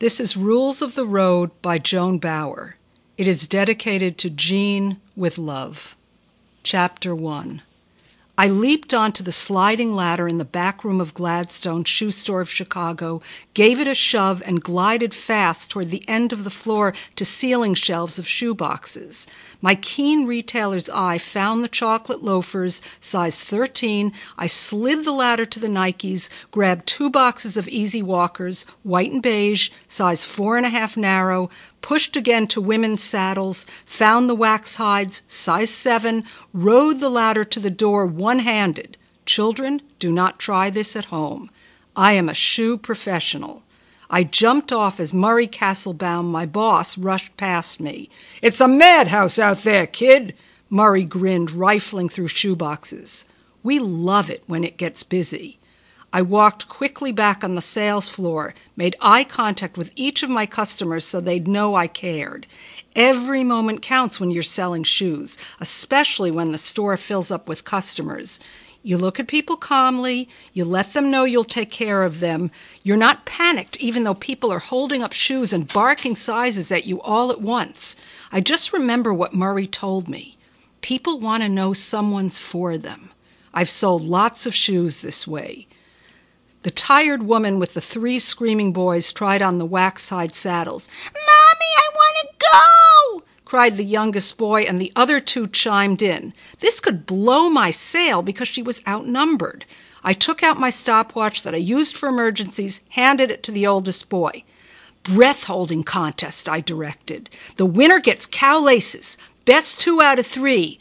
This is Rules of the Road by Joan Bauer. It is dedicated to Jean with love. Chapter 1. I leaped onto the sliding ladder in the back room of Gladstone's shoe store of Chicago, gave it a shove, and glided fast toward the end of the floor to ceiling shelves of shoe boxes. My keen retailer's eye found the chocolate loafers, size 13. I slid the ladder to the Nikes, grabbed 2 boxes of Easy Walkers, white and beige, size 4.5 narrow, pushed again to women's saddles, found the wax hides, size 7, rode the ladder to the door one-handed. Children, do not try this at home. I am a shoe professional. I jumped off as Murray Castlebaum, my boss, rushed past me. "It's a madhouse out there, kid!" Murray grinned, rifling through shoeboxes. We love it when it gets busy. I walked quickly back on the sales floor, made eye contact with each of my customers so they'd know I cared. Every moment counts when you're selling shoes, especially when the store fills up with customers. You look at people calmly, you let them know you'll take care of them. You're not panicked even though people are holding up shoes and barking sizes at you all at once. I just remember what Murray told me. People want to know someone's for them. I've sold lots of shoes this way. The tired woman with the 3 screaming boys tried on the wax-hide saddles. "Mommy, I want to go!" cried the youngest boy, and the other 2 chimed in. This could blow my sale because she was outnumbered. I took out my stopwatch that I used for emergencies, handed it to the oldest boy. "Breath-holding contest," I directed. "The winner gets cow laces. Best 2 out of 3.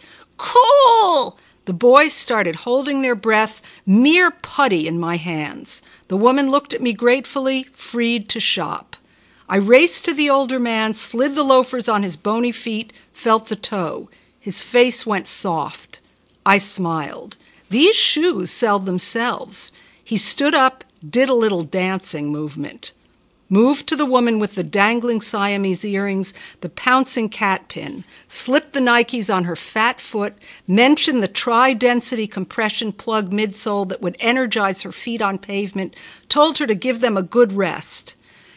Cool!" The boys started holding their breath, mere putty in my hands. The woman looked at me gratefully, freed to shop. I raced to the older man, slid the loafers on his bony feet, felt the toe. His face went soft. I smiled. These shoes sell themselves. He stood up, did a little dancing movement. Moved to the woman with the dangling Siamese earrings, the pouncing cat pin, slipped the Nikes on her fat foot, mentioned the tri-density compression plug midsole that would energize her feet on pavement, told her to give them a good rest.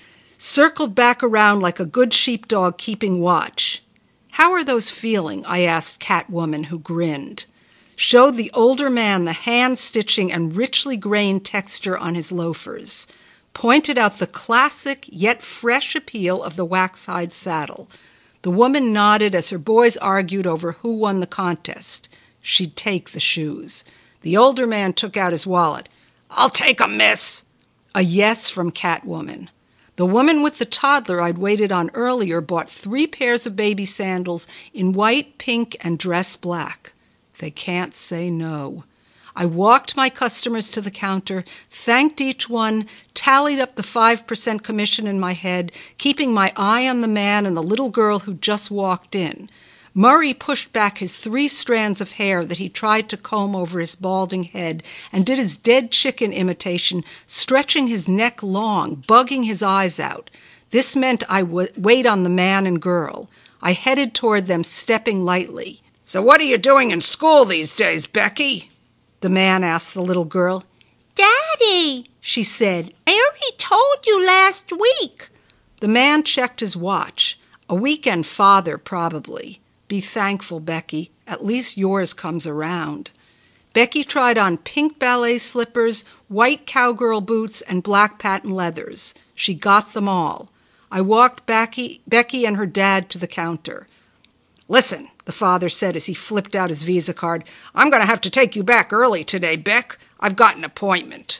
Circled back around like a good sheepdog keeping watch. "How are those feeling?" I asked Catwoman, who grinned. Showed the older man the hand-stitching and richly grained texture on his loafers. Pointed out the classic yet fresh appeal of the wax-hide saddle. The woman nodded as her boys argued over who won the contest. She'd take the shoes. The older man took out his wallet. "I'll take 'em, miss." A yes from Catwoman. The woman with the toddler I'd waited on earlier bought 3 pairs of baby sandals in white, pink, and dress black. They can't say no. I walked my customers to the counter, thanked each one, tallied up the 5% commission in my head, keeping my eye on the man and the little girl who just walked in. Murray pushed back his 3 strands of hair that he tried to comb over his balding head and did his dead chicken imitation, stretching his neck long, bugging his eyes out. This meant I would wait on the man and girl. I headed toward them, stepping lightly. "So what are you doing in school these days, Becky?" the man asked the little girl. "Daddy," she said, "I already told you last week." The man checked his watch. A weekend father, probably. Be thankful, Becky. At least yours comes around. Becky tried on pink ballet slippers, white cowgirl boots, and black patent leathers. She got them all. I walked Becky and her dad to the counter. "Listen," the father said as he flipped out his Visa card, "I'm going to have to take you back early today, Beck. I've got an appointment."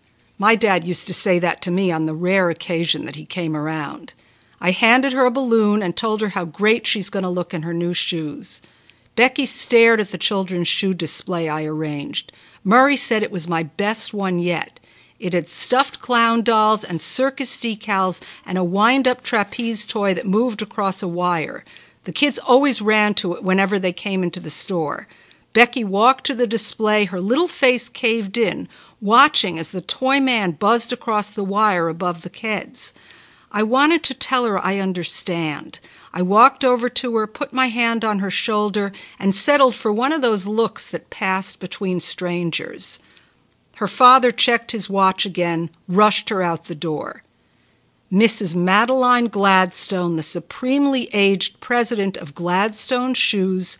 My dad used to say that to me on the rare occasion that he came around. I handed her a balloon and told her how great she's going to look in her new shoes. Becky stared at the children's shoe display I arranged. Murray said it was my best one yet. It had stuffed clown dolls and circus decals and a wind-up trapeze toy that moved across a wire. The kids always ran to it whenever they came into the store. Becky walked to the display, her little face caved in, watching as the toy man buzzed across the wire above the kids. I wanted to tell her I understand. I walked over to her, put my hand on her shoulder, and settled for one of those looks that passed between strangers. Her father checked his watch again, rushed her out the door. Mrs. Madeline Gladstone, the supremely aged president of Gladstone Shoes,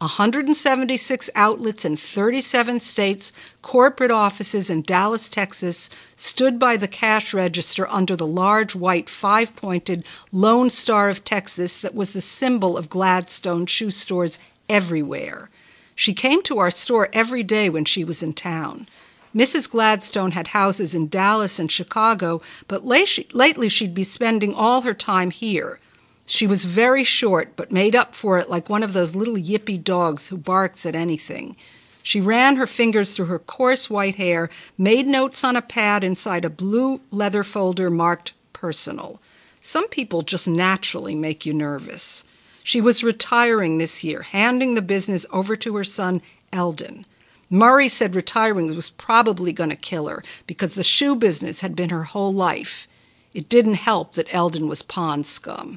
176 outlets in 37 states, corporate offices in Dallas, Texas, stood by the cash register under the large white five-pointed Lone Star of Texas that was the symbol of Gladstone shoe stores everywhere. She came to our store every day when she was in town. Mrs. Gladstone had houses in Dallas and Chicago, but lately she'd be spending all her time here. She was very short, but made up for it like one of those little yippy dogs who barks at anything. She ran her fingers through her coarse white hair, made notes on a pad inside a blue leather folder marked personal. Some people just naturally make you nervous. She was retiring this year, handing the business over to her son, Eldon. Murray said retiring was probably going to kill her because the shoe business had been her whole life. It didn't help that Eldon was pond scum.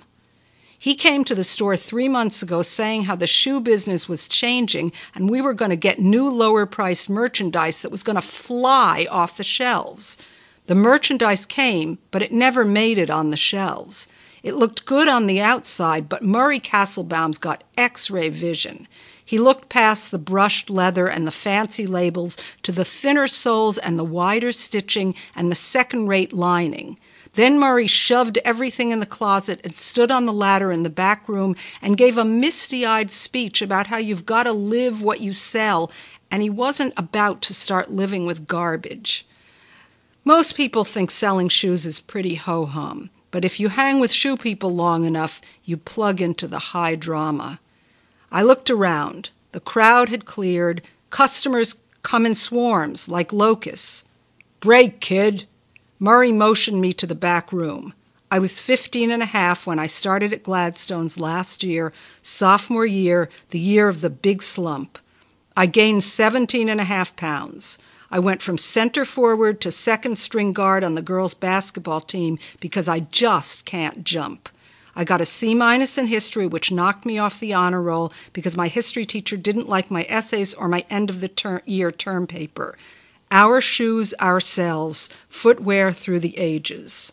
He came to the store 3 months ago saying how the shoe business was changing and we were going to get new lower-priced merchandise that was going to fly off the shelves. The merchandise came, but it never made it on the shelves. It looked good on the outside, but Murray Castlebaum's got X-ray vision. He looked past the brushed leather and the fancy labels to the thinner soles and the wider stitching and the second-rate lining. Then Murray shoved everything in the closet and stood on the ladder in the back room and gave a misty-eyed speech about how you've got to live what you sell, and he wasn't about to start living with garbage. Most people think selling shoes is pretty ho-hum, but if you hang with shoe people long enough, you plug into the high drama. I looked around. The crowd had cleared. Customers come in swarms, like locusts. "Break, kid." Murray motioned me to the back room. I was 15 and a half when I started at Gladstone's last year, sophomore year, the year of the big slump. I gained 17 and a half pounds. I went from center forward to second string guard on the girls' basketball team because I just can't jump. I got a C- in history, which knocked me off the honor roll because my history teacher didn't like my essays or my end-of-the-year term paper. Our shoes, ourselves, footwear through the ages.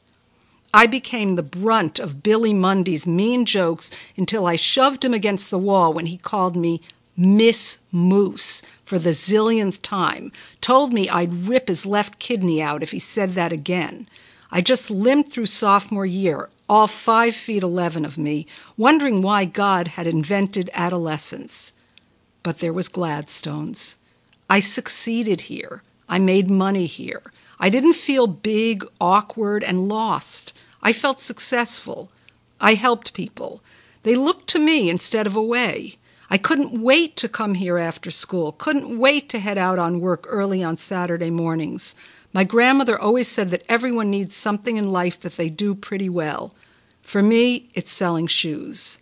I became the brunt of Billy Mundy's mean jokes until I shoved him against the wall when he called me Miss Moose for the zillionth time, told me I'd rip his left kidney out if he said that again. I just limped through sophomore year, all 5'11" of me, wondering why God had invented adolescence. But there was Gladstone's. I succeeded here. I made money here. I didn't feel big, awkward, and lost. I felt successful. I helped people. They looked to me instead of away. I couldn't wait to come here after school, couldn't wait to head out on work early on Saturday mornings. My grandmother always said that everyone needs something in life that they do pretty well. For me, it's selling shoes.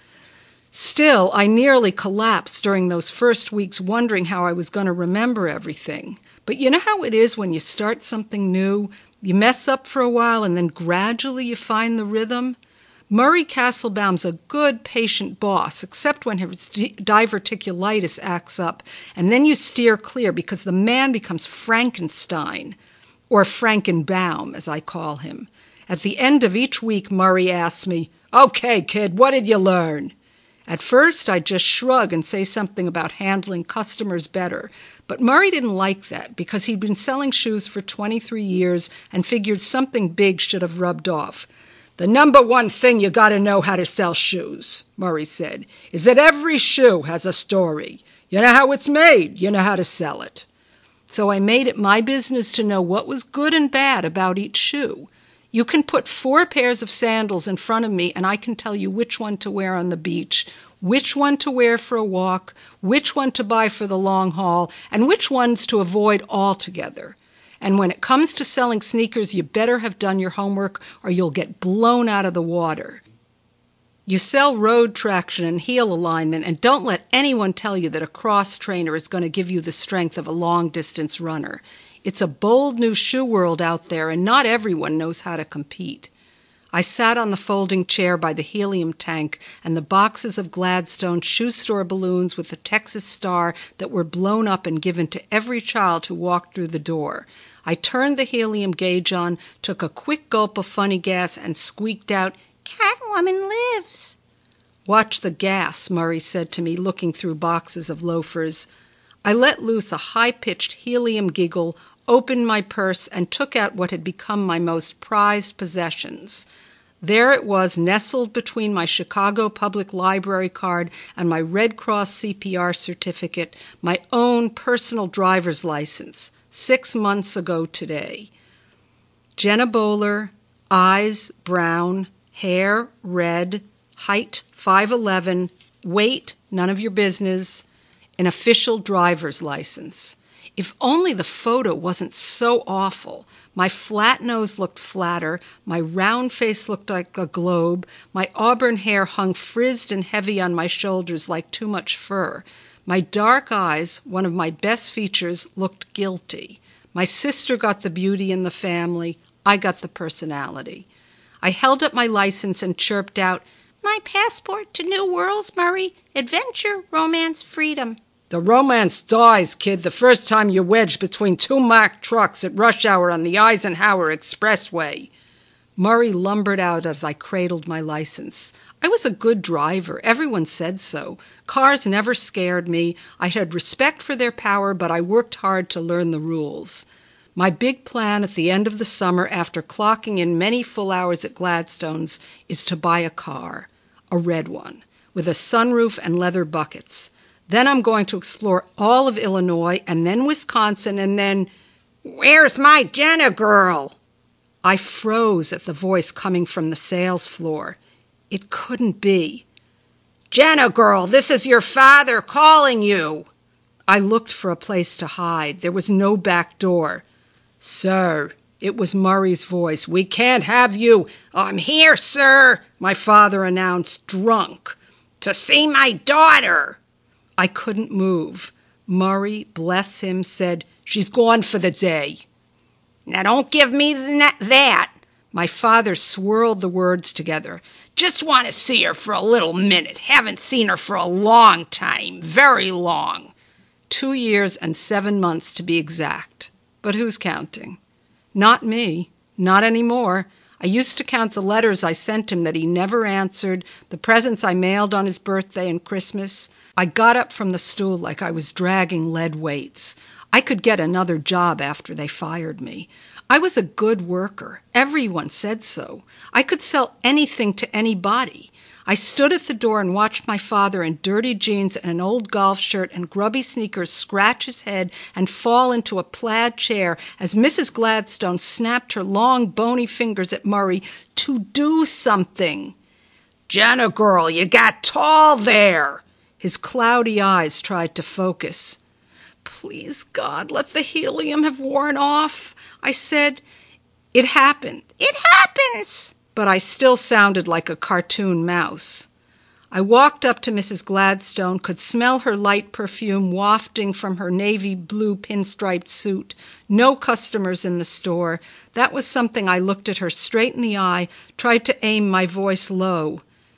Still, I nearly collapsed during those first weeks wondering how I was going to remember everything. But you know how it is when you start something new? You mess up for a while and then gradually you find the rhythm? Murray Castlebaum's a good, patient boss, except when his diverticulitis acts up, and then you steer clear because the man becomes Frankenstein, or Frankenbaum, as I call him. At the end of each week, Murray asks me, "Okay, kid, what did you learn?" At first, I'd just shrug and say something about handling customers better, but Murray didn't like that because he'd been selling shoes for 23 years and figured something big should have rubbed off. "The number one thing you got to know how to sell shoes," Murray said, "is that every shoe has a story. You know how it's made, you know how to sell it." So I made it my business to know what was good and bad about each shoe. You can put 4 pairs of sandals in front of me and I can tell you which one to wear on the beach, which one to wear for a walk, which one to buy for the long haul, and which ones to avoid altogether. And when it comes to selling sneakers, you better have done your homework or you'll get blown out of the water. You sell road traction and heel alignment, and don't let anyone tell you that a cross trainer is going to give you the strength of a long-distance runner. It's a bold new shoe world out there, and not everyone knows how to compete. I sat on the folding chair by the helium tank and the boxes of Gladstone shoe store balloons with the Texas star that were blown up and given to every child who walked through the door. I turned the helium gauge on, took a quick gulp of funny gas, and squeaked out, "Catwoman lives." "Watch the gas," Murray said to me, looking through boxes of loafers. I let loose a high-pitched helium giggle, opened my purse, and took out what had become my most prized possessions. There it was, nestled between my Chicago Public Library card and my Red Cross CPR certificate, my own personal driver's license, 6 months ago today. Jenna Bowler, eyes brown, hair red, height 5'11", weight none of your business, an official driver's license. If only the photo wasn't so awful. My flat nose looked flatter, my round face looked like a globe, my auburn hair hung frizzed and heavy on my shoulders like too much fur. My dark eyes, one of my best features, looked guilty. My sister got the beauty in the family, I got the personality. I held up my license and chirped out, "My passport to new worlds, Murray. Adventure, romance, freedom." "The romance dies, kid, the first time you wedge between 2 Mack trucks at rush hour on the Eisenhower Expressway." Murray lumbered out as I cradled my license. I was a good driver. Everyone said so. Cars never scared me. I had respect for their power, but I worked hard to learn the rules. My big plan at the end of the summer, after clocking in many full hours at Gladstone's, is to buy a car, a red one, with a sunroof and leather buckets. Then I'm going to explore all of Illinois and then Wisconsin and then, "Where's my Jenna girl?" I froze at the voice coming from the sales floor. It couldn't be. "Jenna girl, this is your father calling you." I looked for a place to hide. There was no back door. "Sir," it was Murray's voice, "we can't have you." "I'm here, sir," my father announced, drunk. "to see my daughter." I couldn't move. Murray, bless him, said, "She's gone for the day." "Now don't give me that." My father swirled the words together. "Just want to see her for a little minute. Haven't seen her for a long time. Very long." 2 years and 7 months to be exact. But who's counting? Not me. Not anymore. I used to count the letters I sent him that he never answered, the presents I mailed on his birthday and Christmas. I got up from the stool like I was dragging lead weights. I could get another job after they fired me. I was a good worker. Everyone said so. I could sell anything to anybody. I stood at the door and watched my father in dirty jeans and an old golf shirt and grubby sneakers scratch his head and fall into a plaid chair as Mrs. Gladstone snapped her long, bony fingers at Murray to do something. "Jenna girl, you got tall there." His cloudy eyes tried to focus. "Please, God, let the helium have worn off," I said. "It happened." "It happens." But I still sounded like a cartoon mouse. I walked up to Mrs. Gladstone, could smell her light perfume wafting from her navy blue pinstriped suit. No customers in the store. That was something I looked at her straight in the eye, tried to aim my voice low.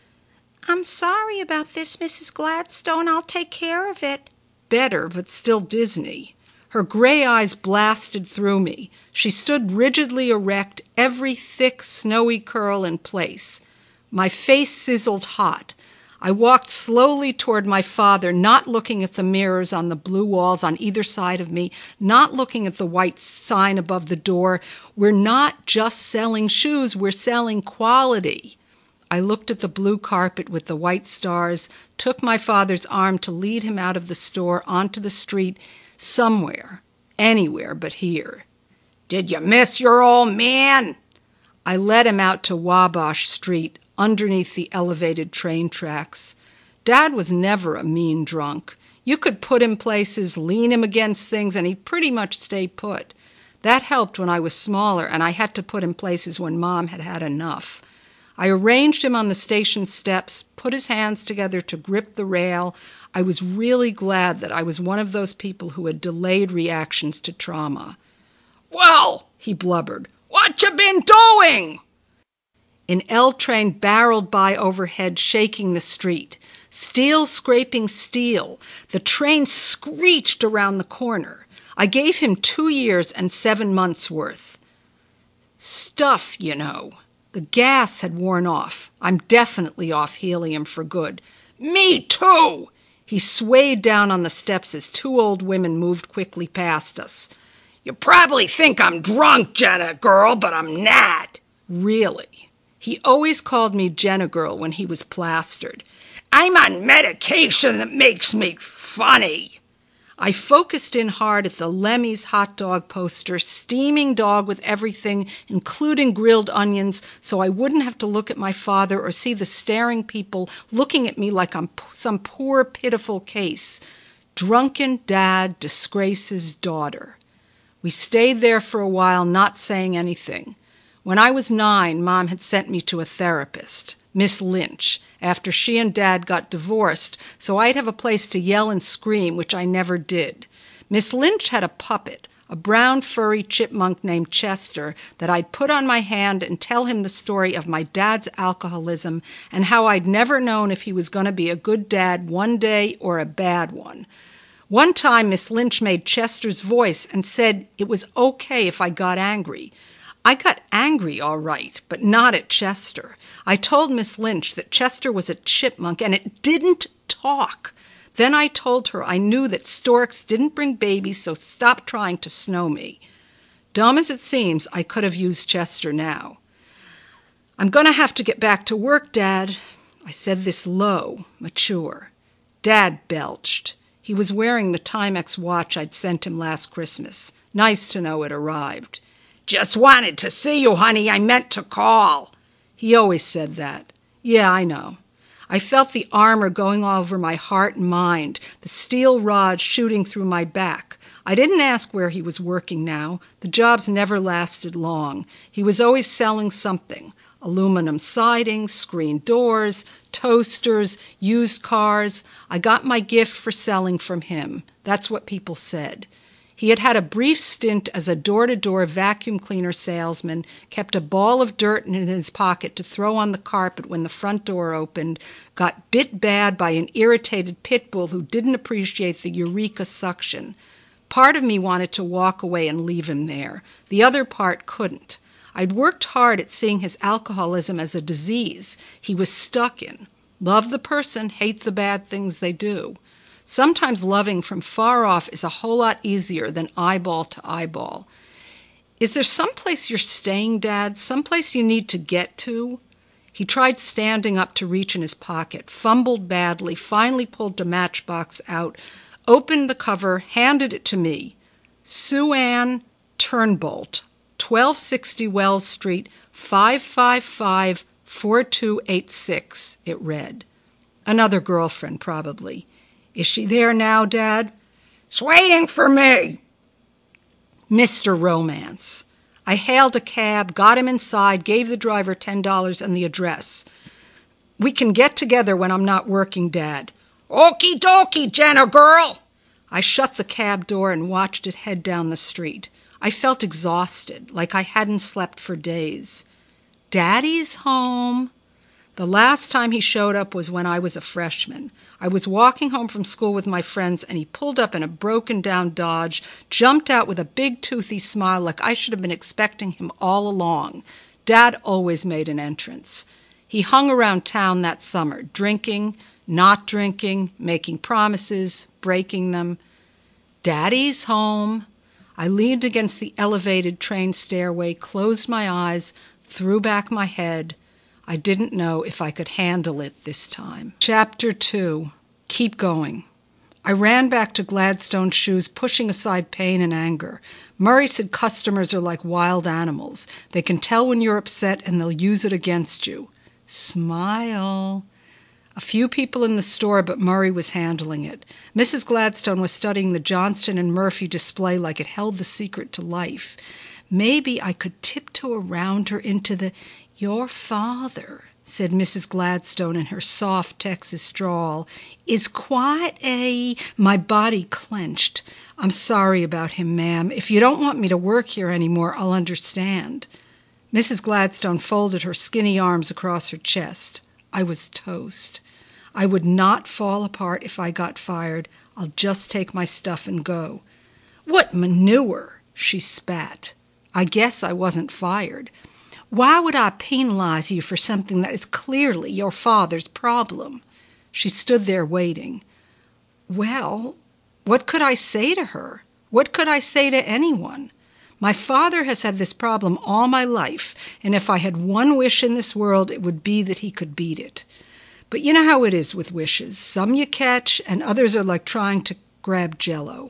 "I'm sorry about this, Mrs. Gladstone. I'll take care of it." Better, but still Disney. Her gray eyes blasted through me. She stood rigidly erect, every thick, snowy curl in place. My face sizzled hot. I walked slowly toward my father, not looking at the mirrors on the blue walls on either side of me, not looking at the white sign above the door. We're not just selling shoes, we're selling quality. I looked at the blue carpet with the white stars, took my father's arm to lead him out of the store onto the street, somewhere, anywhere but here. "Did you miss your old man?" I led him out to Wabash Street, underneath the elevated train tracks. Dad was never a mean drunk. You could put him places, lean him against things, and he'd pretty much stay put. That helped when I was smaller, and I had to put him places when Mom had had enough. I arranged him on the station steps, put his hands together to grip the rail. I was really glad that I was one of those people who had delayed reactions to trauma. "Well," he blubbered, "what you been doing?" An L train barreled by overhead, shaking the street. Steel scraping steel. The train screeched around the corner. I gave him 2 years and 7 months' worth. Stuff, you know. The gas had worn off. I'm definitely off helium for good. Me too! He swayed down on the steps as 2 old women moved quickly past us. You probably think I'm drunk, Jenna girl, but I'm not. Really? He always called me Jenna girl when he was plastered. I'm on medication that makes me funny. I focused in hard at the Lemmy's hot dog poster, steaming dog with everything, including grilled onions, so I wouldn't have to look at my father or see the staring people looking at me like I'm some poor, pitiful case. Drunken dad disgraces daughter. We stayed there for a while, not saying anything. When I was 9, Mom had sent me to a therapist, Miss Lynch, after she and Dad got divorced, so I'd have a place to yell and scream, which I never did. Miss Lynch had a puppet, a brown furry chipmunk named Chester, that I'd put on my hand and tell him the story of my dad's alcoholism and how I'd never known if he was going to be a good dad one day or a bad one. One time Miss Lynch made Chester's voice and said it was okay if I got angry. I got angry, all right, but not at Chester. I told Miss Lynch that Chester was a chipmunk and it didn't talk. Then I told her I knew that storks didn't bring babies, so stop trying to snow me. Dumb as it seems, I could have used Chester now. I'm going to have to get back to work, Dad. I said this low, mature. Dad belched. He was wearing the Timex watch I'd sent him last Christmas. Nice to know it arrived. Just wanted to see you, honey. I meant to call. He always said that. Yeah, I know. I felt the armor going over my heart and mind, the steel rod shooting through my back. I didn't ask where he was working now. The jobs never lasted long. He was always selling something. Aluminum siding, screen doors, toasters, used cars. I got my gift for selling from him. That's what people said. He had had a brief stint as a door-to-door vacuum cleaner salesman, kept a ball of dirt in his pocket to throw on the carpet when the front door opened, got bit bad by an irritated pit bull who didn't appreciate the eureka suction. Part of me wanted to walk away and leave him there. The other part couldn't. I'd worked hard at seeing his alcoholism as a disease he was stuck in. Love the person, hate the bad things they do. Sometimes loving from far off is a whole lot easier than eyeball to eyeball. Is there someplace you're staying, Dad? Someplace you need to get to? He tried standing up to reach in his pocket, fumbled badly, finally pulled the matchbox out, opened the cover, handed it to me. Sue Ann Turnbolt, 1260 Wells Street, 555-4286, it read. Another girlfriend, probably. Is she there now, Dad? "It's waiting for me." Mr. Romance. I hailed a cab, got him inside, gave the driver $10 and the address. We can get together when I'm not working, Dad. Okie dokie, Jenna girl. I shut the cab door and watched it head down the street. I felt exhausted, like I hadn't slept for days. Daddy's home. The last time he showed up was when I was a freshman. I was walking home from school with my friends, and he pulled up in a broken-down Dodge, jumped out with a big toothy smile like I should have been expecting him all along. Dad always made an entrance. He hung around town that summer, drinking, not drinking, making promises, breaking them. Daddy's home. I leaned against the elevated train stairway, closed my eyes, threw back my head. I didn't know if I could handle it this time. Chapter 2. Keep going. I ran back to Gladstone's shoes, pushing aside pain and anger. Murray said customers are like wild animals. They can tell when you're upset and they'll use it against you. Smile. A few people in the store, but Murray was handling it. Mrs. Gladstone was studying the Johnston and Murphy display like it held the secret to life. Maybe I could tiptoe around her into the... "Your father," said Mrs. Gladstone in her soft Texas drawl, "is quite a—" My body clenched. "I'm sorry about him, ma'am. If you don't want me to work here anymore, I'll understand." Mrs. Gladstone folded her skinny arms across her chest. I was toast. I would not fall apart if I got fired. I'll just take my stuff and go. What manure, she spat. I guess I wasn't fired. Why would I penalize you for something that is clearly your father's problem? She stood there waiting. Well, what could I say to her? What could I say to anyone? My father has had this problem all my life, and if I had one wish in this world, it would be that he could beat it. But you know how it is with wishes. Some you catch, and others are like trying to grab Jell-O.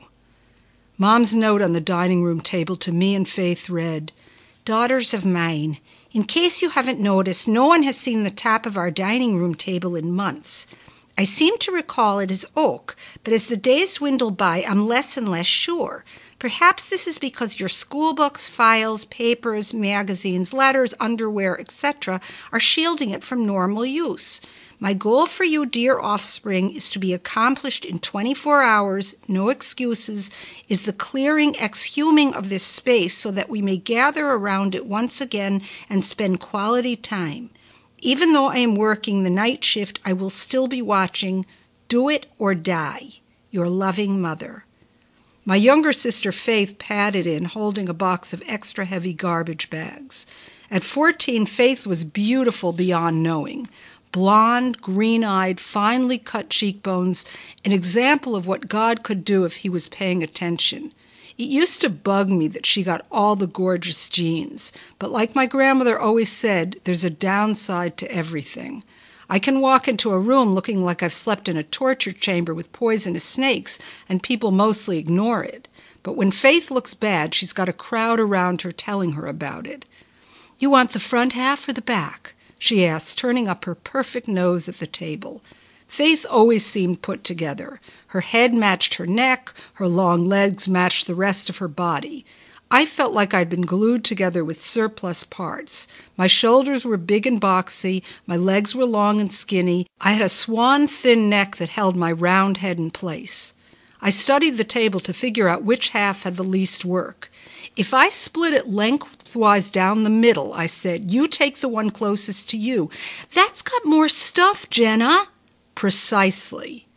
Mom's note on the dining room table to me and Faith read, "Daughters of mine, in case you haven't noticed, no one has seen the top of our dining room table in months. I seem to recall it is oak, but as the days dwindle by, I'm less and less sure. Perhaps this is because your school books, files, papers, magazines, letters, underwear, etc. are shielding it from normal use. My goal for you, dear offspring, is to be accomplished in 24 hours, no excuses, is the clearing, exhuming of this space so that we may gather around it once again and spend quality time. Even though I am working the night shift, I will still be watching. Do it or die. Your loving mother." My younger sister Faith padded in, holding a box of extra heavy garbage bags. At 14, Faith was beautiful beyond knowing. Blonde, green-eyed, finely cut cheekbones, an example of what God could do if he was paying attention. It used to bug me that she got all the gorgeous genes, but like my grandmother always said, there's a downside to everything. I can walk into a room looking like I've slept in a torture chamber with poisonous snakes, and people mostly ignore it. But when Faith looks bad, she's got a crowd around her telling her about it. "You want the front half or the back?" she asked, turning up her perfect nose at the table. Faith always seemed put together. Her head matched her neck, her long legs matched the rest of her body. I felt like I'd been glued together with surplus parts. My shoulders were big and boxy, my legs were long and skinny. I had a swan-thin neck that held my round head in place. I studied the table to figure out which half had the least work. If I split it lengthwise down the middle, I said, you take the one closest to you. That's got more stuff, Jenna. Precisely.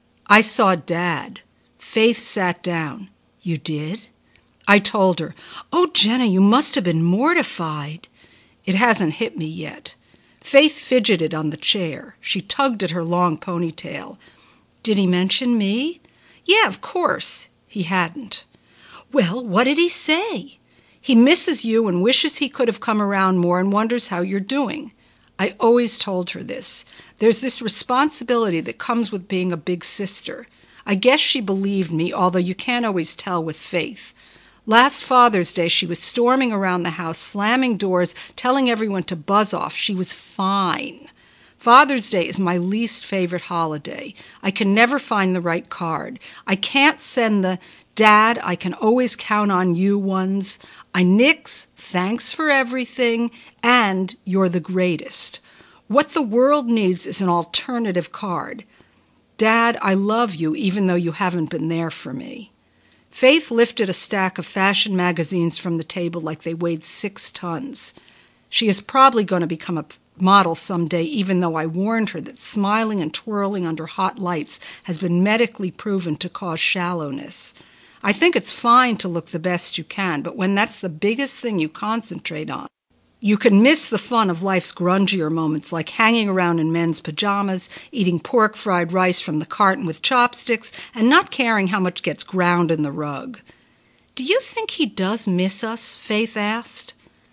I saw Dad. Faith sat down. You did? I told her. Oh, Jenna, you must have been mortified. It hasn't hit me yet. Faith fidgeted on the chair. She tugged at her long ponytail. Did he mention me? Yeah, of course. He hadn't. Well, what did he say? He misses you and wishes he could have come around more and wonders how you're doing. I always told her this. There's this responsibility that comes with being a big sister. I guess she believed me, although you can't always tell with Faith. Last Father's Day, she was storming around the house, slamming doors, telling everyone to buzz off. She was fine. Father's Day is my least favorite holiday. I can never find the right card. I can't send the Dad, I can always count on you ones. I nix, thanks for everything, and you're the greatest. What the world needs is an alternative card. Dad, I love you even though you haven't been there for me. Faith lifted a stack of fashion magazines from the table like they weighed 6 tons. She is probably going to become a model someday, even though I warned her that smiling and twirling under hot lights has been medically proven to cause shallowness. I think it's fine to look the best you can, but when that's the biggest thing you concentrate on, you can miss the fun of life's grungier moments like hanging around in men's pajamas, eating pork fried rice from the carton with chopsticks, and not caring how much gets ground in the rug. Do you think he does miss us? Faith asked.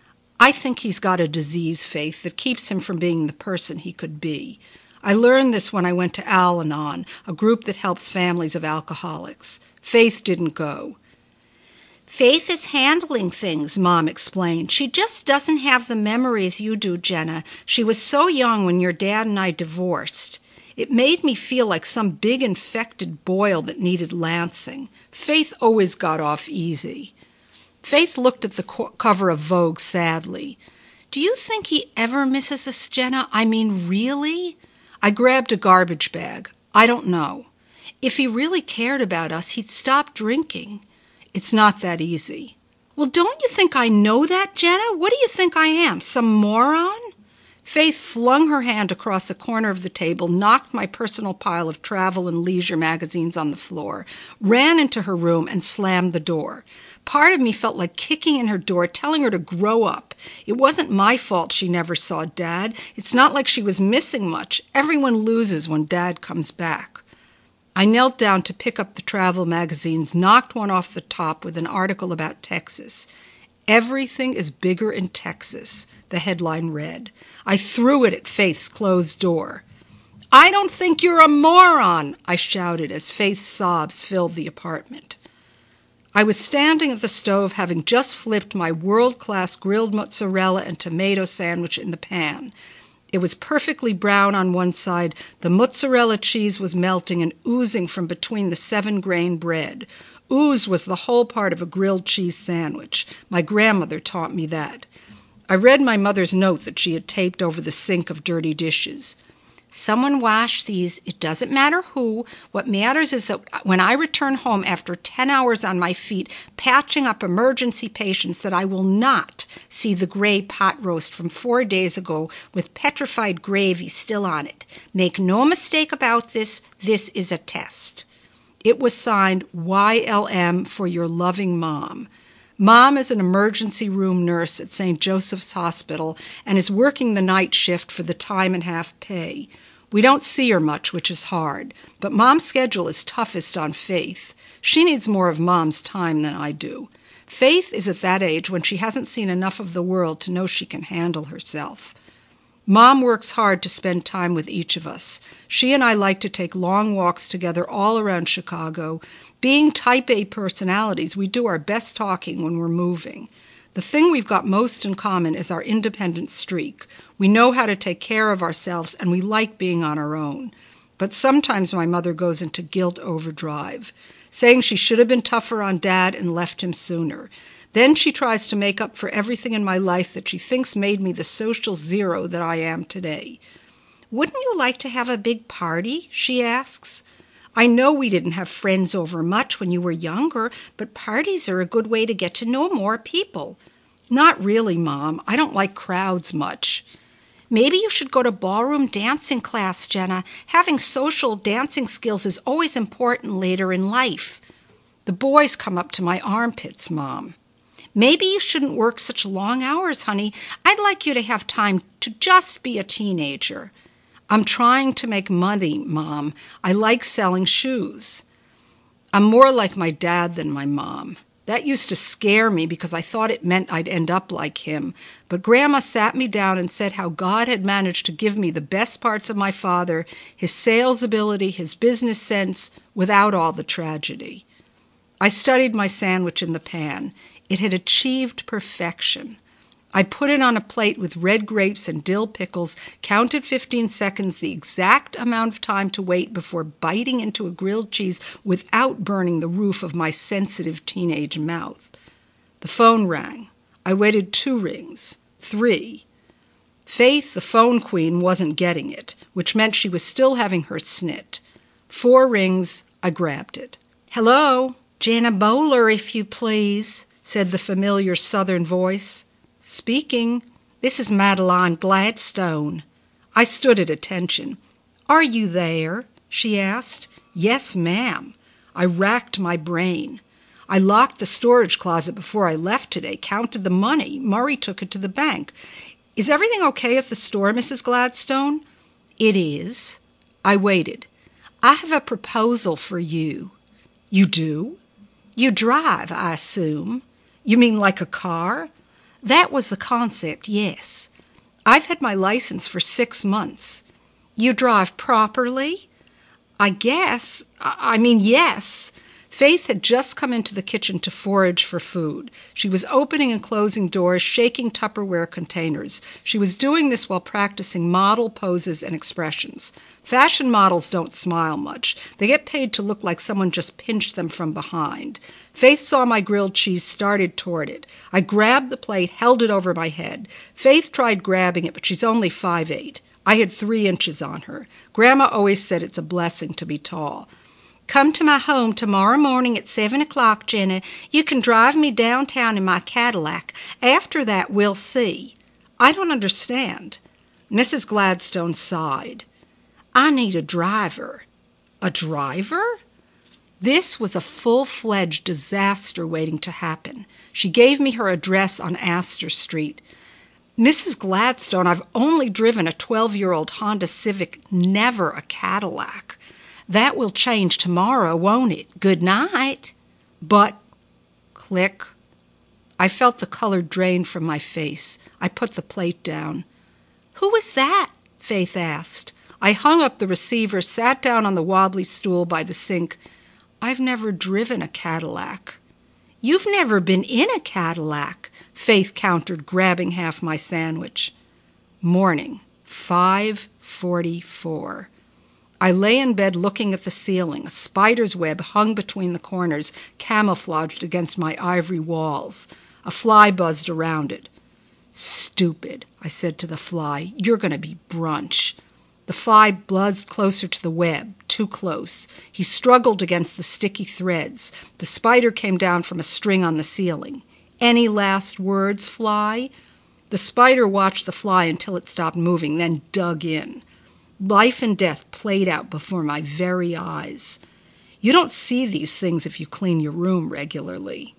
I think he's got a disease, Faith, that keeps him from being the person he could be. I learned this when I went to Al-Anon, a group that helps families of alcoholics. Faith didn't go. Faith is handling things, Mom explained. She just doesn't have the memories you do, Jenna. She was so young when your dad and I divorced. It made me feel like some big infected boil that needed lancing. Faith always got off easy. Faith looked at the cover of Vogue sadly. Do you think he ever misses us, Jenna? I mean, really? I grabbed a garbage bag. I don't know. If he really cared about us, he'd stop drinking. It's not that easy. Well, don't you think I know that, Jenna? What do you think I am, some moron? Faith flung her hand across a corner of the table, knocked my personal pile of travel and leisure magazines on the floor, ran into her room, and slammed the door. Part of me felt like kicking in her door, telling her to grow up. It wasn't my fault she never saw Dad. It's not like she was missing much. Everyone loses when Dad comes back. I knelt down to pick up the travel magazines, knocked one off the top with an article about Texas. "Everything is bigger in Texas," the headline read. I threw it at Faith's closed door. "I don't think you're a moron," I shouted as Faith's sobs filled the apartment. I was standing at the stove, having just flipped my world-class grilled mozzarella and tomato sandwich in the pan. It was perfectly brown on one side, the mozzarella cheese was melting and oozing from between the 7-grain bread. Ooze was the whole part of a grilled cheese sandwich. My grandmother taught me that. I read my mother's note that she had taped over the sink of dirty dishes. "Someone wash these. It doesn't matter who. What matters is that when I return home after 10 hours on my feet patching up emergency patients, that I will not see the gray pot roast from 4 days ago with petrified gravy still on it. Make no mistake about this. This is a test." It was signed YLM for your loving mom. Mom is an emergency room nurse at St. Joseph's Hospital and is working the night shift for the time and half pay. We don't see her much, which is hard, but Mom's schedule is toughest on Faith. She needs more of Mom's time than I do. Faith is at that age when she hasn't seen enough of the world to know she can handle herself. Mom works hard to spend time with each of us. She and I like to take long walks together all around Chicago. Being type A personalities, we do our best talking when we're moving. The thing we've got most in common is our independent streak. We know how to take care of ourselves, and we like being on our own. But sometimes my mother goes into guilt overdrive, saying she should have been tougher on Dad and left him sooner. Then she tries to make up for everything in my life that she thinks made me the social zero that I am today. "Wouldn't you like to have a big party?" she asks. "I know we didn't have friends over much when you were younger, but parties are a good way to get to know more people." "Not really, Mom. I don't like crowds much." "Maybe you should go to ballroom dancing class, Jenna. Having social dancing skills is always important later in life." "The boys come up to my armpits, Mom." "Maybe you shouldn't work such long hours, honey. I'd like you to have time to just be a teenager." "I'm trying to make money, Mom. I like selling shoes." I'm more like my dad than my mom. That used to scare me because I thought it meant I'd end up like him. But Grandma sat me down and said how God had managed to give me the best parts of my father, his sales ability, his business sense, without all the tragedy. I studied my sandwich in the pan. It had achieved perfection. I put it on a plate with red grapes and dill pickles, counted 15 seconds, the exact amount of time to wait before biting into a grilled cheese without burning the roof of my sensitive teenage mouth. The phone rang. I waited 2 rings, 3. Faith, the phone queen, wasn't getting it, which meant she was still having her snit. 4 rings, I grabbed it. "Hello, Jenna Bowler, if you please," said the familiar southern voice. "Speaking. This is Madeline Gladstone." I stood at attention. "Are you there?" she asked. "Yes, ma'am." I racked my brain. "I locked the storage closet before I left today, counted the money. Murray took it to the bank. Is everything okay at the store, Mrs. Gladstone?" "It is." I waited. "I have a proposal for you." "You do? You drive, I assume." "You mean like a car?" "That was the concept, yes. I've had my license for 6 months." "You drive properly?" "I guess. Yes." Faith had just come into the kitchen to forage for food. She was opening and closing doors, shaking Tupperware containers. She was doing this while practicing model poses and expressions. Fashion models don't smile much. They get paid to look like someone just pinched them from behind. Faith saw my grilled cheese, started toward it. I grabbed the plate, held it over my head. Faith tried grabbing it, but she's only 5'8". I had 3 inches on her. Grandma always said it's a blessing to be tall. Come to my home tomorrow morning at 7 o'clock, Jenna. You can drive me downtown in my Cadillac. After that, we'll see. I don't understand. Mrs. Gladstone sighed. I need a driver. A driver? This was a full-fledged disaster waiting to happen. She gave me her address on Astor Street. Mrs. Gladstone, I've only driven a 12-year-old Honda Civic, never a Cadillac. That will change tomorrow, won't it? Good night. But, click. I felt the color drain from my face. I put the plate down. Who was that? Faith asked. I hung up the receiver, sat down on the wobbly stool by the sink. I've never driven a Cadillac. You've never been in a Cadillac, Faith countered, grabbing half my sandwich. Morning, 5:44. I lay in bed looking at the ceiling. A spider's web hung between the corners, camouflaged against my ivory walls. A fly buzzed around it. Stupid, I said to the fly. You're going to be brunch. The fly buzzed closer to the web, too close. He struggled against the sticky threads. The spider came down from a string on the ceiling. Any last words, fly? The spider watched the fly until it stopped moving, then dug in. Life and death played out before my very eyes. You don't see these things if you clean your room regularly.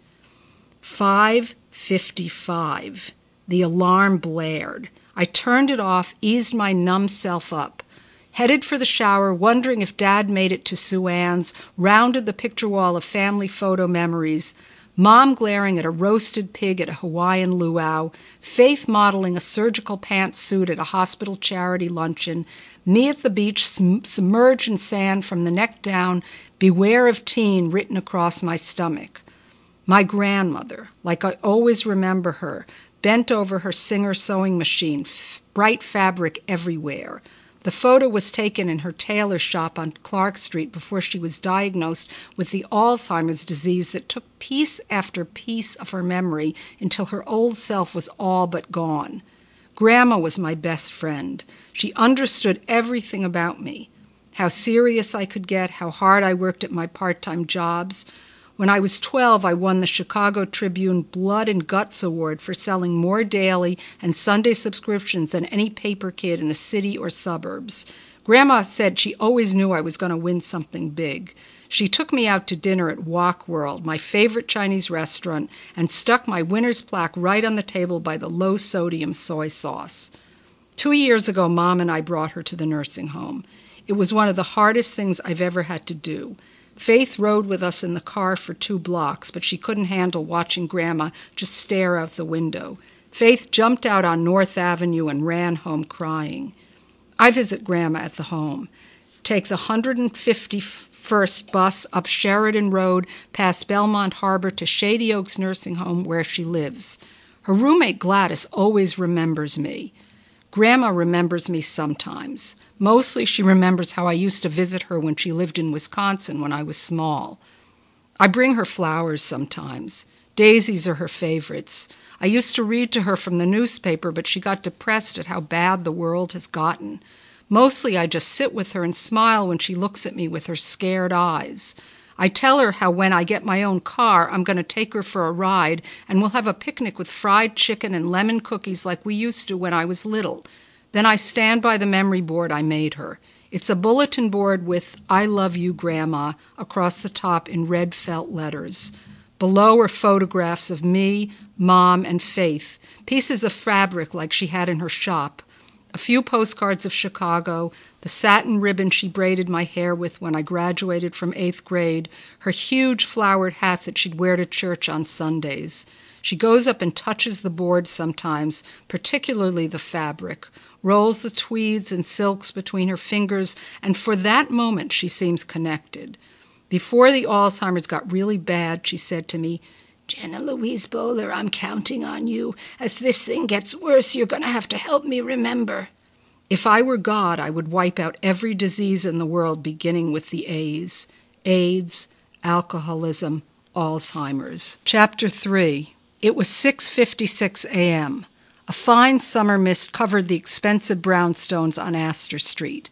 5:55. The alarm blared. I turned it off, eased my numb self up. Headed for the shower, wondering if Dad made it to Sue Ann's, rounded the picture wall of family photo memories. Mom glaring at a roasted pig at a Hawaiian luau, Faith modeling a surgical pantsuit at a hospital charity luncheon, me at the beach submerged in sand from the neck down, beware of teen written across my stomach. My grandmother, like I always remember her, bent over her Singer sewing machine, bright fabric everywhere. The photo was taken in her tailor shop on Clark Street before she was diagnosed with the Alzheimer's disease that took piece after piece of her memory until her old self was all but gone. Grandma was my best friend. She understood everything about me, how serious I could get, how hard I worked at my part-time jobs. When I was 12, I won the Chicago Tribune Blood and Guts Award for selling more daily and Sunday subscriptions than any paper kid in the city or suburbs. Grandma said she always knew I was going to win something big. She took me out to dinner at Wok World, my favorite Chinese restaurant, and stuck my winner's plaque right on the table by the low-sodium soy sauce. 2 years ago, Mom and I brought her to the nursing home. It was one of the hardest things I've ever had to do. Faith rode with us in the car for 2 blocks, but she couldn't handle watching Grandma just stare out the window. Faith jumped out on North Avenue and ran home crying. I visit Grandma at the home. Take the 151st bus up Sheridan Road past Belmont Harbor to Shady Oaks Nursing Home where she lives. Her roommate Gladys always remembers me. Grandma remembers me sometimes. Mostly she remembers how I used to visit her when she lived in Wisconsin when I was small. I bring her flowers sometimes. Daisies are her favorites. I used to read to her from the newspaper, but she got depressed at how bad the world has gotten. Mostly I just sit with her and smile when she looks at me with her scared eyes. I tell her how when I get my own car, I'm going to take her for a ride and we'll have a picnic with fried chicken and lemon cookies like we used to when I was little. Then I stand by the memory board I made her. It's a bulletin board with "I love you, Grandma" across the top in red felt letters. Below are photographs of me, Mom, and Faith, pieces of fabric like she had in her shop, a few postcards of Chicago, the satin ribbon she braided my hair with when I graduated from 8th grade, her huge flowered hat that she'd wear to church on Sundays. She goes up and touches the board sometimes, particularly the fabric, rolls the tweeds and silks between her fingers, and for that moment she seems connected. Before the Alzheimer's got really bad, she said to me, "Jenna Louise Bowler, I'm counting on you. As this thing gets worse, you're going to have to help me remember." If I were God, I would wipe out every disease in the world beginning with the A's. AIDS, alcoholism, Alzheimer's. Chapter 3. It was 6:56 a.m. A fine summer mist covered the expensive brownstones on Astor Street.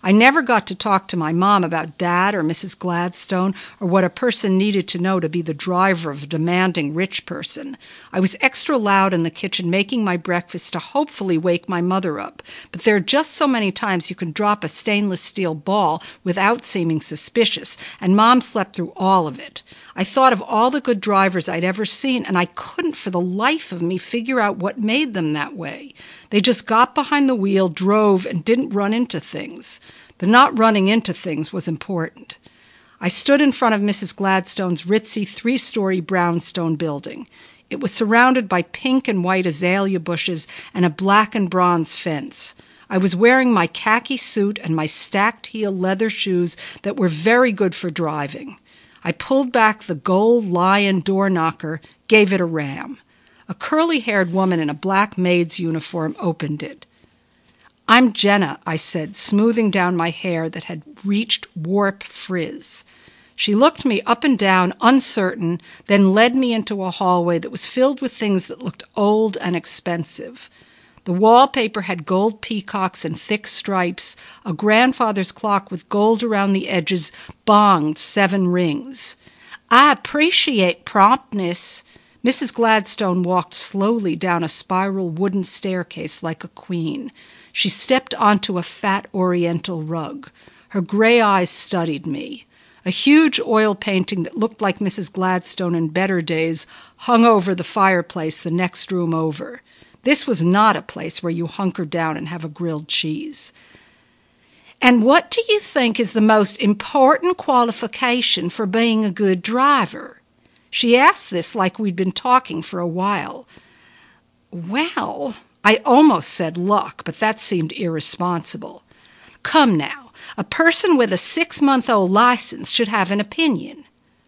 I never got to talk to my mom about Dad or Mrs. Gladstone or what a person needed to know to be the driver of a demanding rich person. I was extra loud in the kitchen making my breakfast to hopefully wake my mother up, but there are just so many times you can drop a stainless steel ball without seeming suspicious, and Mom slept through all of it. I thought of all the good drivers I'd ever seen, and I couldn't for the life of me figure out what made them that way. They just got behind the wheel, drove, and didn't run into things. The not running into things was important. I stood in front of Mrs. Gladstone's ritzy 3-story brownstone building. It was surrounded by pink and white azalea bushes and a black and bronze fence. I was wearing my khaki suit and my stacked-heel leather shoes that were very good for driving. I pulled back the gold lion door knocker, gave it a ram. A curly-haired woman in a black maid's uniform opened it. "I'm Jenna," I said, smoothing down my hair that had reached warp frizz. She looked me up and down, uncertain, then led me into a hallway that was filled with things that looked old and expensive. The wallpaper had gold peacocks and thick stripes. A grandfather's clock with gold around the edges bonged 7 rings. "I appreciate promptness." Mrs. Gladstone walked slowly down a spiral wooden staircase like a queen. She stepped onto a fat oriental rug. Her gray eyes studied me. A huge oil painting that looked like Mrs. Gladstone in better days hung over the fireplace the next room over. This was not a place where you hunker down and have a grilled cheese. "And what do you think is the most important qualification for being a good driver?" She asked this like we'd been talking for a while. "Well," I almost said luck, but that seemed irresponsible. "Come now, a person with a 6-month-old license should have an opinion."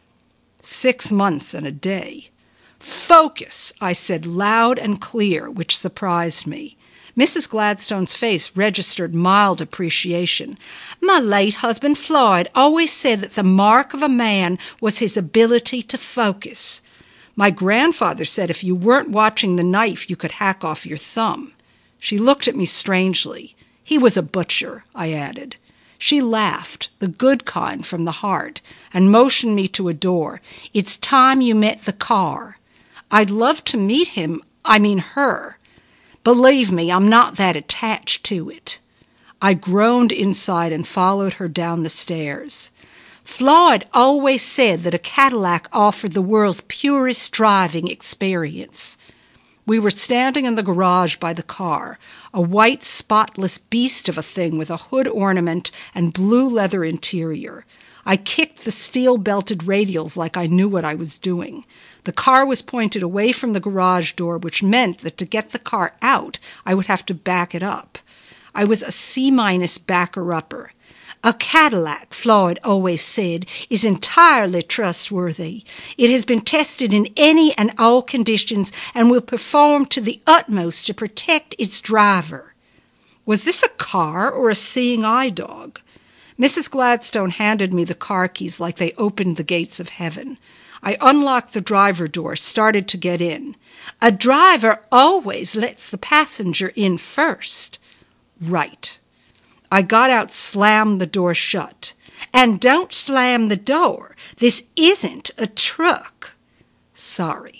6 months and a day. "Focus," I said loud and clear, which surprised me. Mrs. Gladstone's face registered mild appreciation. "My late husband Floyd always said that the mark of a man was his ability to focus. My grandfather said if you weren't watching the knife, you could hack off your thumb." She looked at me strangely. "He was a butcher," I added. She laughed, the good kind from the heart, and motioned me to a door. "It's time you met the car." "I'd love to meet him, her. Believe me, I'm not that attached to it." I groaned inside and followed her down the stairs. "Floyd always said that a Cadillac offered the world's purest driving experience." We were standing in the garage by the car, a white, spotless beast of a thing with a hood ornament and blue leather interior. I kicked the steel-belted radials like I knew what I was doing. The car was pointed away from the garage door, which meant that to get the car out, I would have to back it up. I was a C- backer-upper. "A Cadillac," Floyd always said, "is entirely trustworthy. It has been tested in any and all conditions and will perform to the utmost to protect its driver." Was this a car or a seeing eye dog? Mrs. Gladstone handed me the car keys like they opened the gates of heaven. I unlocked the driver door, started to get in. "A driver always lets the passenger in first." "Right." I got out, slammed the door shut. "And don't slam the door. This isn't a truck." "Sorry."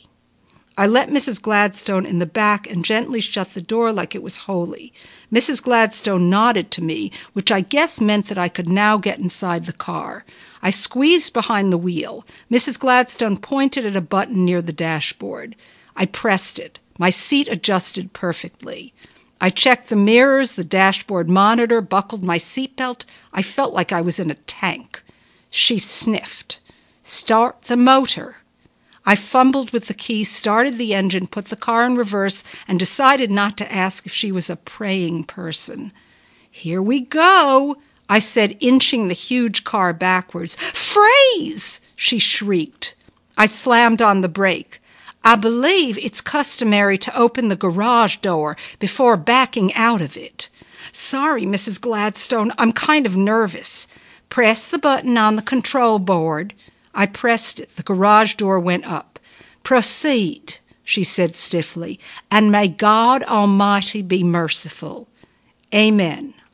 I let Mrs. Gladstone in the back and gently shut the door like it was holy. Mrs. Gladstone nodded to me, which I guess meant that I could now get inside the car. I squeezed behind the wheel. Mrs. Gladstone pointed at a button near the dashboard. I pressed it. My seat adjusted perfectly. I checked the mirrors, the dashboard monitor, buckled my seatbelt. I felt like I was in a tank. She sniffed. "Start the motor." I fumbled with the key, started the engine, put the car in reverse, and decided not to ask if she was a praying person. "Here we go," I said, inching the huge car backwards. "Freeze!" she shrieked. I slammed on the brake. "I believe it's customary to open the garage door before backing out of it." "Sorry, Mrs. Gladstone, I'm kind of nervous." "Press the button on the control board." I pressed it. The garage door went up. "Proceed," she said stiffly, "and may God Almighty be merciful." "Amen,"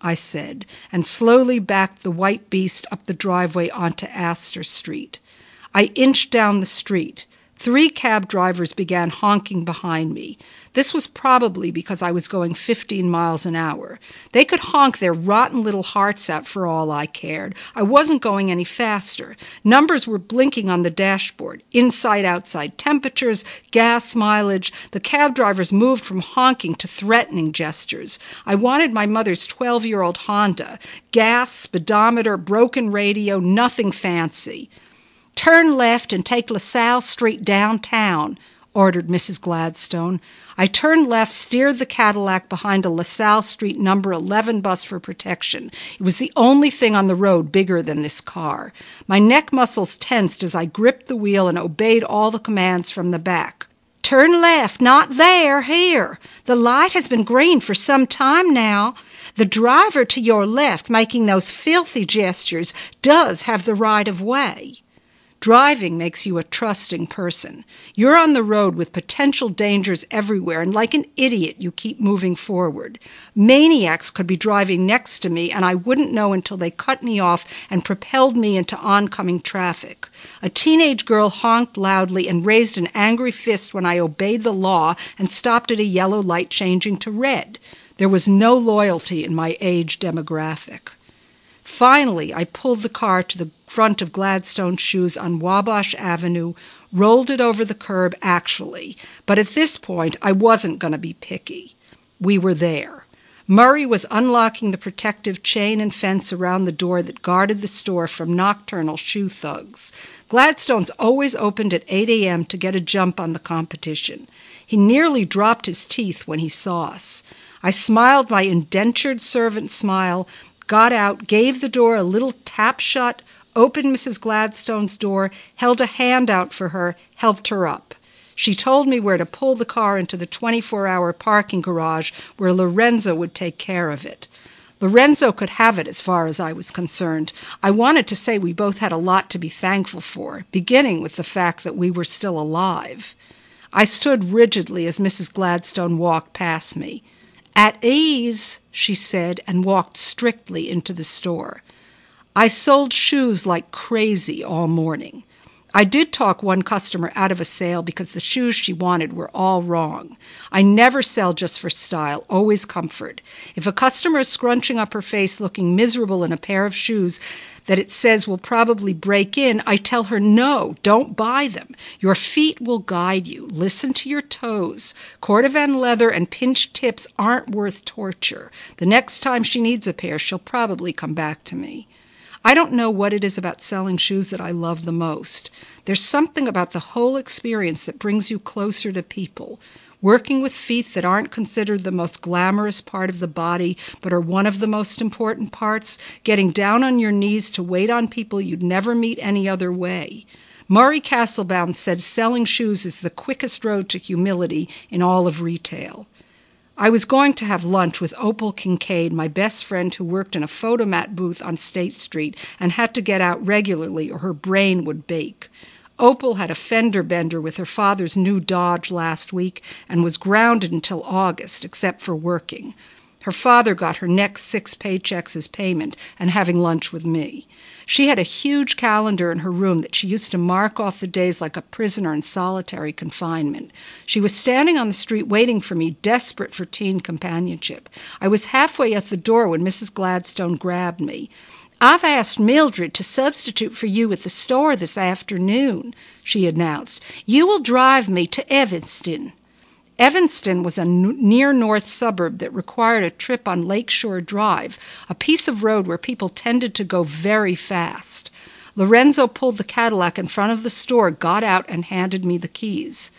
I said, and slowly backed the white beast up the driveway onto Astor Street. I inched down the street. 3 cab drivers began honking behind me. This was probably because I was going 15 miles an hour. They could honk their rotten little hearts out for all I cared. I wasn't going any faster. Numbers were blinking on the dashboard. Inside, outside temperatures, gas mileage. The cab drivers moved from honking to threatening gestures. I wanted my mother's 12-year-old Honda. Gas, speedometer, broken radio, nothing fancy. "Turn left and take LaSalle Street downtown," ordered Mrs. Gladstone. I turned left, steered the Cadillac behind a LaSalle Street number 11 bus for protection. It was the only thing on the road bigger than this car. My neck muscles tensed as I gripped the wheel and obeyed all the commands from the back. "Turn left, not there, here. The light has been green for some time now. The driver to your left, making those filthy gestures, does have the right of way." Driving makes you a trusting person. You're on the road with potential dangers everywhere, and like an idiot, you keep moving forward. Maniacs could be driving next to me, and I wouldn't know until they cut me off and propelled me into oncoming traffic. A teenage girl honked loudly and raised an angry fist when I obeyed the law and stopped at a yellow light changing to red. There was no loyalty in my age demographic. Finally, I pulled the car to the front of Gladstone's Shoes on Wabash Avenue, rolled it over the curb actually, but at this point I wasn't going to be picky. We were there. Murray was unlocking the protective chain and fence around the door that guarded the store from nocturnal shoe thugs. Gladstone's always opened at 8 a.m. to get a jump on the competition. He nearly dropped his teeth when he saw us. I smiled my indentured servant smile, got out, gave the door a little tap shut, opened Mrs. Gladstone's door, held a hand out for her, helped her up. She told me where to pull the car into the 24-hour parking garage where Lorenzo would take care of it. Lorenzo could have it as far as I was concerned. I wanted to say we both had a lot to be thankful for, beginning with the fact that we were still alive. I stood rigidly as Mrs. Gladstone walked past me. "At ease," she said, and walked strictly into the store. I sold shoes like crazy all morning. I did talk one customer out of a sale because the shoes she wanted were all wrong. I never sell just for style, always comfort. If a customer is scrunching up her face looking miserable in a pair of shoes that it says will probably break in, I tell her, no, don't buy them. Your feet will guide you. Listen to your toes. Cordovan leather and pinched tips aren't worth torture. The next time she needs a pair, she'll probably come back to me. I don't know what it is about selling shoes that I love the most. There's something about the whole experience that brings you closer to people. Working with feet that aren't considered the most glamorous part of the body, but are one of the most important parts, getting down on your knees to wait on people you'd never meet any other way. Murray Castlebaum said selling shoes is the quickest road to humility in all of retail. I was going to have lunch with Opal Kincaid, my best friend who worked in a photomat booth on State Street and had to get out regularly or her brain would bake. Opal had a fender bender with her father's new Dodge last week and was grounded until August, except for working. Her father got her next 6 paychecks as payment and having lunch with me. She had a huge calendar in her room that she used to mark off the days like a prisoner in solitary confinement. She was standing on the street waiting for me, desperate for teen companionship. I was halfway at the door when Mrs. Gladstone grabbed me. "I've asked Mildred to substitute for you at the store this afternoon," she announced. "You will drive me to Evanston." Evanston was a near-north suburb that required a trip on Lakeshore Drive, a piece of road where people tended to go very fast. Lorenzo pulled the Cadillac in front of the store, got out, and handed me the keys.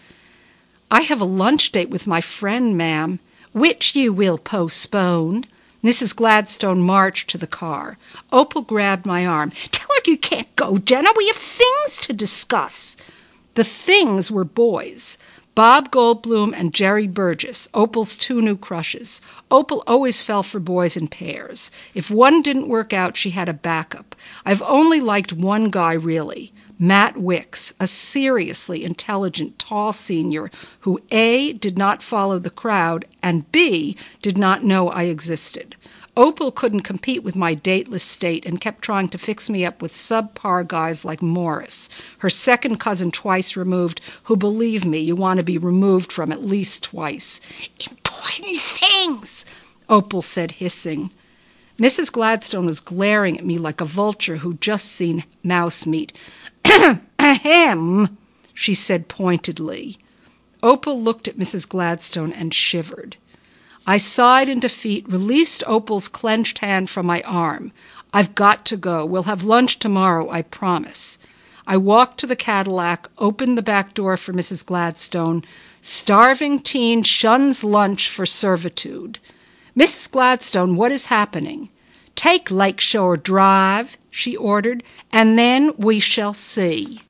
"I have a lunch date with my friend, ma'am." "Which you will postpone." Mrs. Gladstone marched to the car. Opal grabbed my arm. "Tell her you can't go, Jenna. We have things to discuss." The things were boys. Bob Goldblum and Jerry Burgess, Opal's 2 new crushes. Opal always fell for boys in pairs. If one didn't work out, she had a backup. I've only liked one guy, really. Matt Wicks, a seriously intelligent, tall senior who A, did not follow the crowd, and B, did not know I existed. Opal couldn't compete with my dateless state and kept trying to fix me up with subpar guys like Morris, her second cousin twice removed, who, believe me, you want to be removed from at least twice. Important things, Opal said, hissing. Mrs. Gladstone was glaring at me like a vulture who'd just seen mouse meat. Ahem, she said pointedly. Opal looked at Mrs. Gladstone and shivered. I sighed in defeat, released Opal's clenched hand from my arm. I've got to go. We'll have lunch tomorrow, I promise. I walked to the Cadillac, opened the back door for Mrs. Gladstone. Starving teen shuns lunch for servitude. Mrs. Gladstone, what is happening? Take Lakeshore Drive, she ordered, and then we shall see.